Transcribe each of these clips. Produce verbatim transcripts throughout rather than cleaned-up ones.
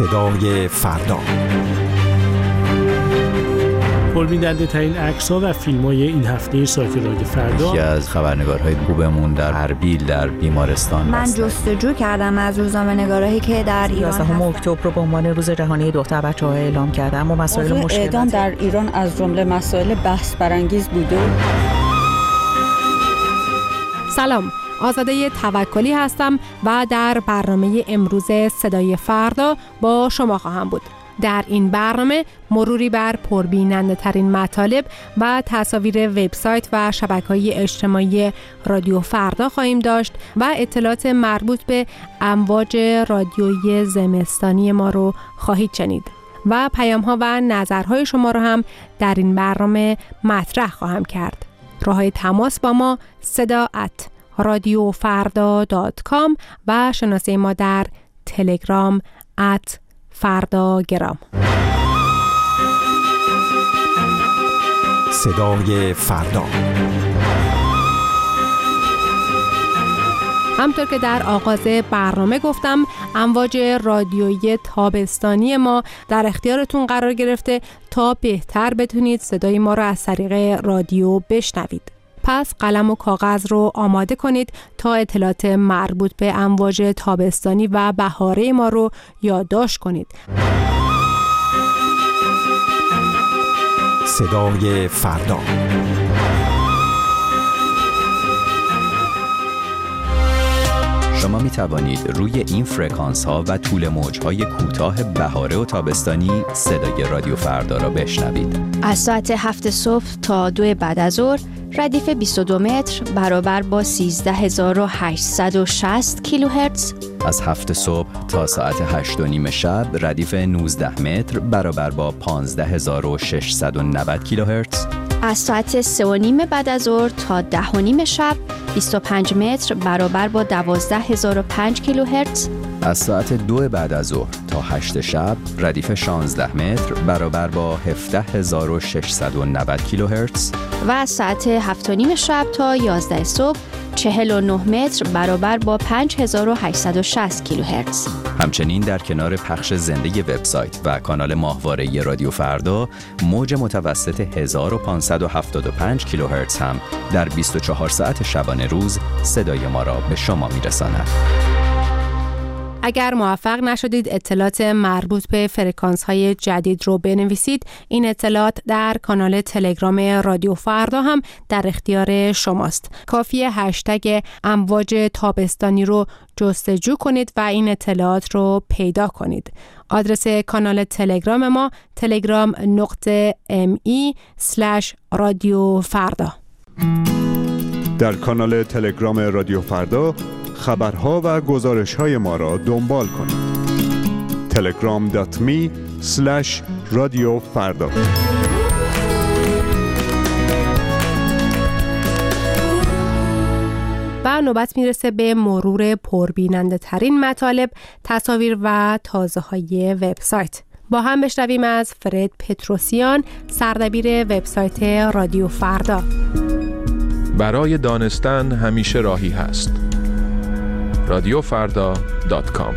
صدای فردا. پربیننده ترین عکس‌ها و فیلم‌های این هفته سایت رادیو فردا. یکی از خبرنگارهای خوبمون در اربیل در بیمارستان من جستجو کردم از روزنامه‌نگارایی که در ایران یازدهم اکتبر رو به عنوان روز جهانی دختر بچه‌ها اعلام کردم و مسائل مشکل اعدام در ایران از جمله مسائل بحث برانگیز بوده. سلام، آزاده توکلی هستم و در برنامه امروز صدای فردا با شما خواهم بود. در این برنامه مروری بر پربیننده ترین مطالب و تصاویر وبسایت و شبکه‌های اجتماعی رادیو فردا خواهیم داشت و اطلاعات مربوط به امواج رادیویی زمستانی ما رو خواهید شنید و پیام‌ها و نظرهای شما رو هم در این برنامه مطرح خواهم کرد. راه‌های تماس با ما صدا ات رادیو فردا دات کام و شناسه ما در تلگرام ات فردا گرام. صدای فردا. همطور که در آغاز برنامه گفتم، امواج رادیویی تابستانی ما در اختیارتون قرار گرفته تا بهتر بتونید صدای ما رو از طریق رادیو بشنوید. پس قلم و کاغذ رو آماده کنید تا اطلاعات مربوط به امواج تابستانی و بهاره ما رو یادداشت کنید. صدای فردا. شما می توانید روی این فرکانس ها و طول موج های کوتاه بهاره و تابستانی صدای رادیو فردا را بشنوید. از ساعت هفت صبح تا دو بعد از ظهر ردیف بیست و دو متر برابر با سیزده هزار و هشتصد و شصت کیلوهرتز. از هفت صبح تا ساعت هشت و نیم شب ردیف نوزده متر برابر با پانزده هزار و ششصد و نود کیلوهرتز. از ساعت سه و نیم بعد از ظهر تا ده و نیم شب بیست و پنج متر برابر با دوازده هزار و پنج کیلوهرتز. از ساعت دو بعد از ظهر تا هشت شب ردیف شانزده متر برابر با هفده هزار و ششصد و نود کیلوهرتز. و از ساعت هفت و نیم شب تا یازده صبح چهل و نه متر برابر با پنج هزار و هشتصد و شصت کیلوهرتز. همچنین در کنار پخش زنده وبسایت و کانال ماهواره رادیو فردا، موج متوسط هزار و پانصد و هفتاد و پنج کیلوهرتز هم در بیست و چهار ساعت شبانه روز صدای ما را به شما میرساند. اگر موفق نشدید اطلاعات مربوط به فرکانس های جدید رو بنویسید، این اطلاعات در کانال تلگرام رادیو فردا هم در اختیار شماست. کافیه هشتگ امواج تابستانی رو جستجو کنید و این اطلاعات رو پیدا کنید. آدرس کانال تلگرام ما تلگرام نقطه ام ای اسلش رادیو فردا. در کانال تلگرام رادیو فردا خبرها و گزارش‌های ما را دنبال کنید. تلگرام دات می اسلش رادیو فردا. و نوبت میرسه به مرور پربیننده ترین مطالب، تصاویر و تازه های وبسایت. با هم بشنویم از فرد پتروسیان، سردبیر وبسایت رادیو فردا. برای دانستن همیشه راهی هست. رادیو فردا دات کام.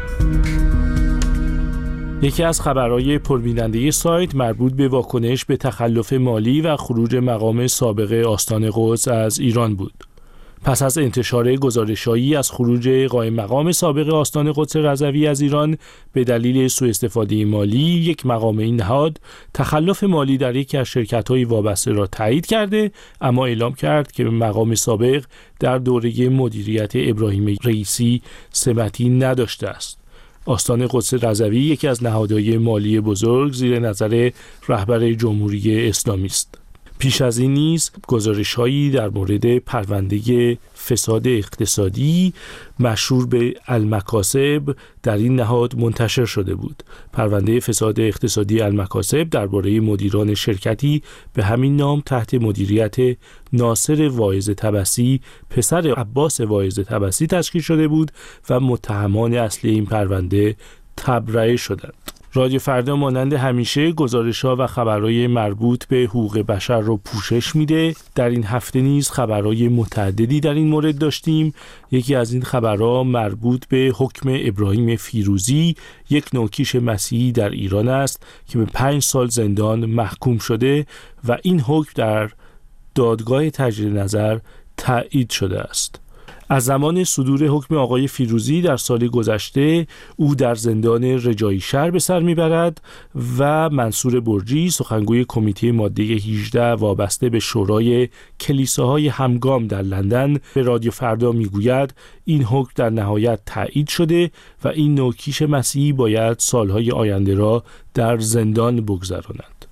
یکی از خبرهای پربیننده سایت مربوط به واکنش به تخلف مالی و خروج مقام سابق آستان قدس از ایران بود. پس از انتشار گزارش‌هایی از خروج قائم مقام سابق آستان قدس رضوی از ایران به دلیل سوء استفاده مالی، یک مقام این نهاد تخلف مالی در یکی از شرکت‌های وابسته را تایید کرده، اما اعلام کرد که مقام سابق در دوره مدیریت ابراهیم رئیسی سمتی نداشته است. آستان قدس رضوی یکی از نهادهای مالی بزرگ زیر نظر رهبر جمهوری اسلامی است. پیش از این نیز گزارش‌هایی در مورد پرونده فساد اقتصادی مشهور به المکاسب در این نهاد منتشر شده بود. پرونده فساد اقتصادی المکاسب درباره مدیران شرکتی به همین نام تحت مدیریت ناصر واعظ طبسی پسر عباس واعظ طبسی تشکیل شده بود و متهمان اصلی این پرونده تبرئه شدند. رادیو فردا مانند همیشه گزارش‌ها و خبرهای مربوط به حقوق بشر رو پوشش میده. در این هفته نیز خبرهای متعددی در این مورد داشتیم. یکی از این خبرها مربوط به حکم ابراهیم فیروزی، یک نوکیش مسیحی در ایران است که به پنج سال زندان محکوم شده و این حکم در دادگاه تجدید نظر تایید شده است. از زمان صدور حکم آقای فیروزی در سال گذشته او در زندان رجایی شهر به سر میبرد و منصور برجی، سخنگوی کمیته ماده هجده وابسته به شورای کلیساهای همگام در لندن، به رادیو فردا میگوید این حکم در نهایت تایید شده و این نوکیش مسیحی باید سالهای آینده را در زندان بگذراند.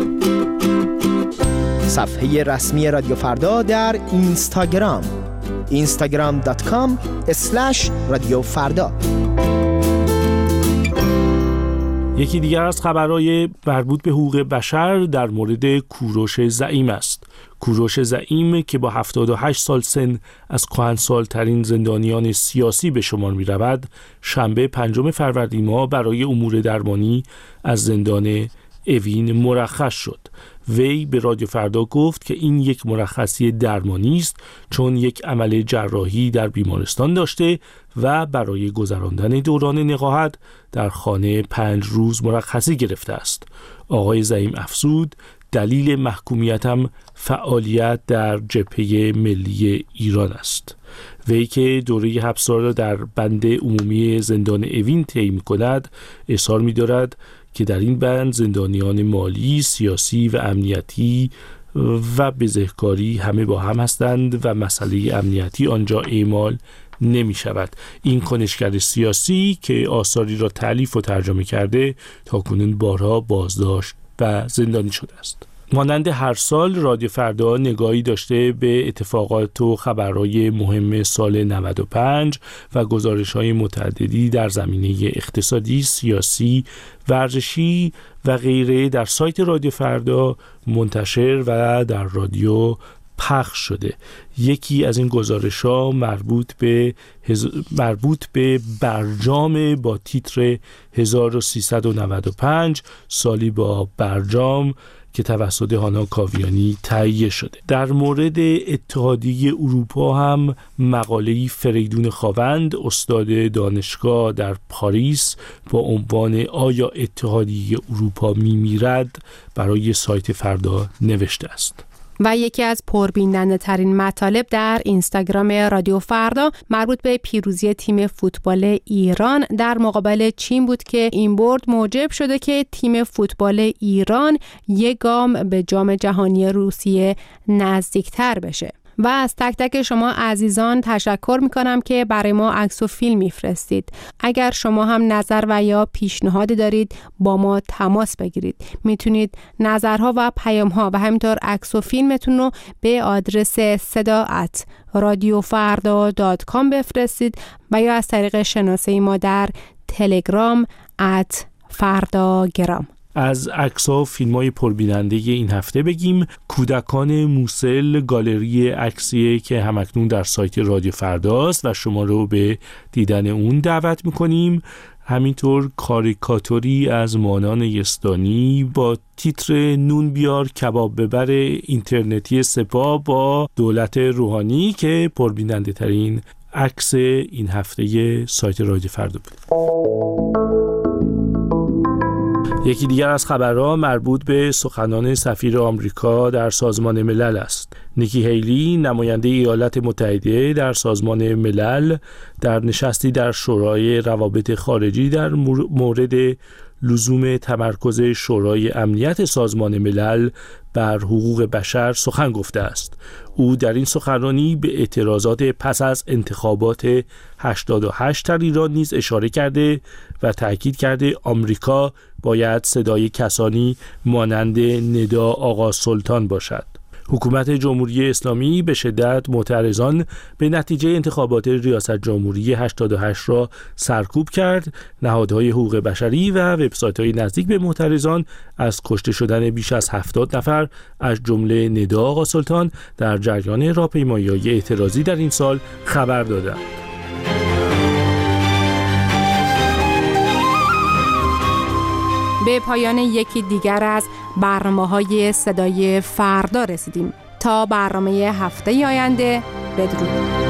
صفحه رسمی رادیو فردا در اینستاگرام اینستاگرام دات کام اسلش رادیو فردا. یکی دیگر از خبرهای مربوط به حقوق بشر در مورد کوروش زعیم است. کوروش زعیم که با هفتاد و هشت سال سن از کهنسال‌ترین زندانیان سیاسی به شمار می رود، شنبه پنجم فروردین ماه برای امور درمانی از زندان اوین مرخص شد. وی به رادیو فردا گفت که این یک مرخصی درمانی است چون یک عمل جراحی در بیمارستان داشته و برای گذراندن دوران نقاهت در خانه پنج روز مرخصی گرفته است. آقای زعیم افزود دلیل محکومیتم فعالیت در جبهه ملی ایران است. وی که دوره حبس را در بند عمومی زندان اوین طی می‌کند، اصرار می‌دارد که در این بند زندانیان مالی، سیاسی و امنیتی و بزهکاری همه با هم هستند و مسئله امنیتی آنجا اعمال نمی شود. این کنشگر سیاسی که آثاری را تألیف و ترجمه کرده تاکنون بارها بازداشت و زندانی شده است. مانند هر سال رادیو فردا نگاهی داشته به اتفاقات و خبرهای مهم سال نود و پنج و گزارش‌های متعددی در زمینه اقتصادی، سیاسی، ورزشی و غیره در سایت رادیو فردا منتشر و در رادیو پخش شده. یکی از این گزارش‌ها مربوط به هز... مربوط به برجام با تیتر هزار و سیصد و نود و پنج سالی با برجام که توسط هانا کاویانی تهیه شده. در مورد اتحادیه اروپا هم مقاله‌ای فریدون خاوند، استاد دانشگاه در پاریس، با عنوان آیا اتحادیه اروپا میمیرد برای سایت فردا نوشته است. و یکی از پربیننده ترین مطالب در اینستاگرام رادیو فردا مربوط به پیروزی تیم فوتبال ایران در مقابل چین بود که این برد موجب شده که تیم فوتبال ایران یک گام به جام جهانی روسیه نزدیکتر بشه. و از تک تک شما عزیزان تشکر میکنم که برای ما عکس و فیلم میفرستید. اگر شما هم نظر و یا پیشنهادی دارید با ما تماس بگیرید. میتونید نظرها و پیامها و همینطور عکس و فیلمتون رو به آدرس صدا ات رادیو فردا دات کام بفرستید و یا از طریق شناسه ما در تلگرام ات فرداگرام. از عکس‌ها و فیلم‌های پربیننده این هفته بگیم. کودکان موسل گالری عکسیه که همکنون در سایت رادیو فرداست و شما رو به دیدن اون دعوت می‌کنیم. همینطور کاریکاتوری از مانان یزدانی با تیتر نون بیار کباب ببر اینترنتی سپاه با دولت روحانی که پربیننده ترین عکس این هفته سایت رادیو فردا بود. یکی دیگر از خبرها مربوط به سخنان سفیر آمریکا در سازمان ملل است. نیکی هیلی، نماینده ایالات متحده در سازمان ملل، در نشستی در شورای روابط خارجی در مورد لزوم تمرکز شورای امنیت سازمان ملل بر حقوق بشر سخن گفته است. او در این سخنرانی به اعتراضات پس از انتخابات هشتاد و هشت در ایران نیز اشاره کرده و تأکید کرده آمریکا باید صدای کسانی مانند ندا آقا سلطان باشد. حکومت جمهوری اسلامی به شدت معترضان به نتیجه انتخابات ریاست جمهوری هشتاد و هشت را سرکوب کرد. نهادهای حقوق بشری و وبسایت‌های نزدیک به معترضان از کشته شدن بیش از هفتاد نفر از جمله ندا آقا سلطان در جریان راهپیمایی‌های اعتراضی در این سال خبر دادند. به پایان یکی دیگر از برنامه‌های صدای فردا رسیدیم. تا برنامه هفته آینده، بدرود.